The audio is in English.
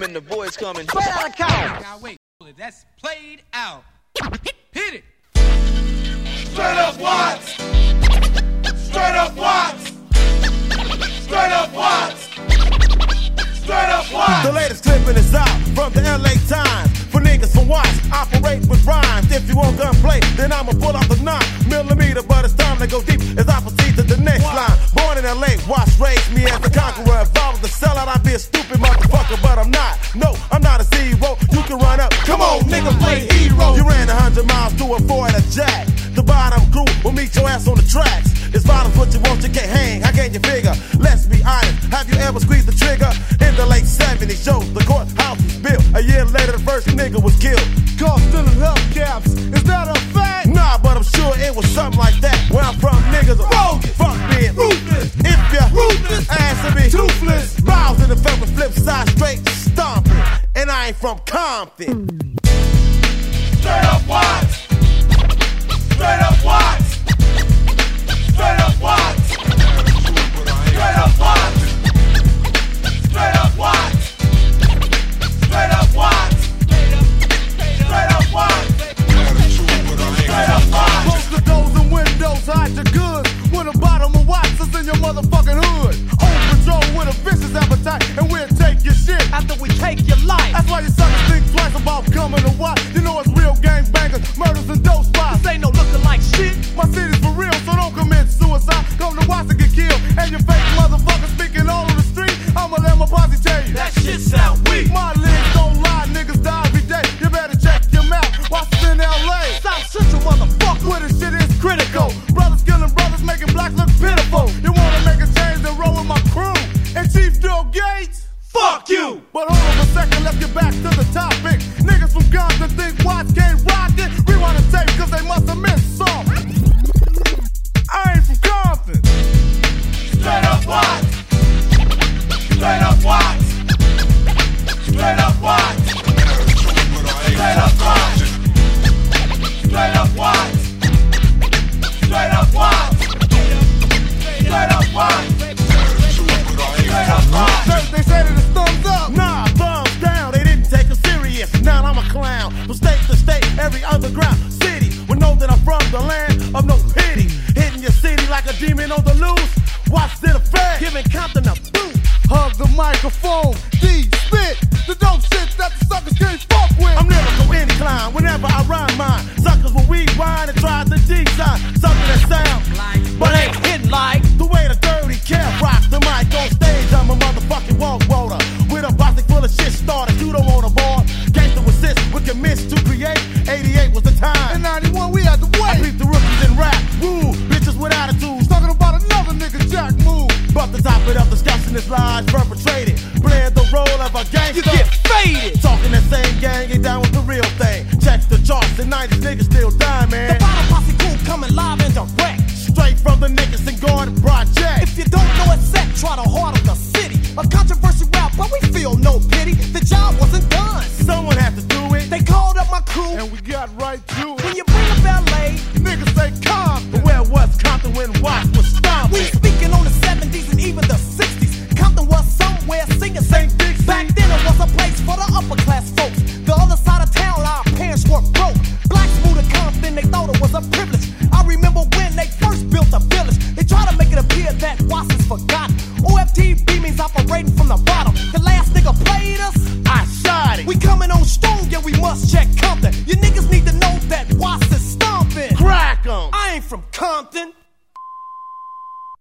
coming, the boys coming. Straight out of Compton. Now wait, that's played out. Hit it. Straight up Watts. Straight up Watts. Straight up Watts. Straight up Watts. The latest clipping is out from the LA Times. For niggas from Watts, operate with rhymes. If you want gunplay, then I'ma pull out the 9mm. But it's time to go deep as I proceed to the next line. Born in LA, Watts raised me as a conqueror. If I was a sellout, I'd be a stupid motherfucker. But I'm not. No, I'm not a zero. You can run up. Come on, nigga, play hero. You ran 100 miles to avoid a jack. The bottom crew will meet your ass on the tracks. It's violence what you want, you can't hang. How can you figure? Let's be honest. Have you ever squeezed the trigger? In the late 70s, yo, the courthouse was built. A year later, the first nigga was killed. Caught stealing hubcaps. Is that a fact? Nah, but I'm sure it was something like that. Where I'm from, niggas are bogus. Fuck being ruthless. If you're ruthless, ass to be toothless. Bows in the felt with flip side straight stomping. And I ain't from Compton. Straight up Watts. Straight up Watts. Straight up Watts. Straight up Watts. Straight up Watts. Straight up Watts. Straight up Watts. Straight up Watts. Close the doors and windows, hide your goods. When the bottom of Watts is in your motherfucking hood. On patrol with a vicious appetite, and we'll take your shit After we take your life. That's why you suckers think twice about coming to Watts. You know it's real gangbangers, murders and dope spots. This ain't no looking like shit. My city's for real, so don't commit suicide. Come to Watts and get killed, and you fake motherfuckers speaking all on the street. I'ma let my posse tell you That shit sound weak. my legs don't lie, niggas die every day. You better check your map. Watts is in LA. South Central motherfucker. Where the shit is critical. Brothers killing brothers, making blacks look pitiful. You wanna make a change and roll with my crew. And Chief Bill Gates, Fuck you. but hold on a second, let's get back to the topic. Niggas from Compton think Watts can't rock it. Rewind the tape, cause they must have missed something. I ain't from Compton. Straight up Watts. Straight up Watts. Straight up Watts. Straight up Watts. Straight up Watts. Straight up Watts. Straight up Watts. Straight up Watts. First they said it is thumbs up. Nah, thumbs down. They didn't take us serious. Now I'm a clown. From state to state, every underground city will know that I'm from the land of no pity. Hitting your city like a demon on the loose. Watts in effect, giving Compton a boot. Hug the microphone, D spit the dope shit that the suckers can't fuck with. I'm never go incline whenever I rhyme mine. Suckers will rewind and try to design something that sounds But ain't hitting like. the way the dirty cat rocks the mic on stage. I'm a motherfucking walk roller with a posse full of shit starters. You don't want a board. Gangsta assist with your miss to create. 88 was the time. In 91 we had to wait. I beat the rookies in rap. Woo, bitches with attitudes. Talking about another nigga Jack move. But to top it up, discussing his lies perpetrated. Playing the role of a gangster. You get faded. Talking that same gang, ain't down with the real thing. Check the charts, the 90s niggas still die, man. The bottom posse crew coming live and direct. Straight from the Nicholson Garden Project. If you don't know it's set, try the heart of the city. A controversial rap, but we feel no pity. The job wasn't done. Someone had to do it, They called up my crew. and we got right to it. When you bring up LA, Niggas say Compton, but where was Compton when Watts was stomping? we speaking on the 70s and even the 60s. Compton was somewhere singing St. Dixie. Back then it was a place for the upper class folks. The other side of town, our parents were broke. Blacks moved to Compton, they thought it was a privilege. I remember when they first built a village. They tried to make it appear that Watts is forgotten. OFTB means operating from the bottom. The last nigga played us, I shot it. we coming on strong, yeah, we must check Compton. You niggas need to know that Watts is stomping. Crack 'em. I ain't from Compton.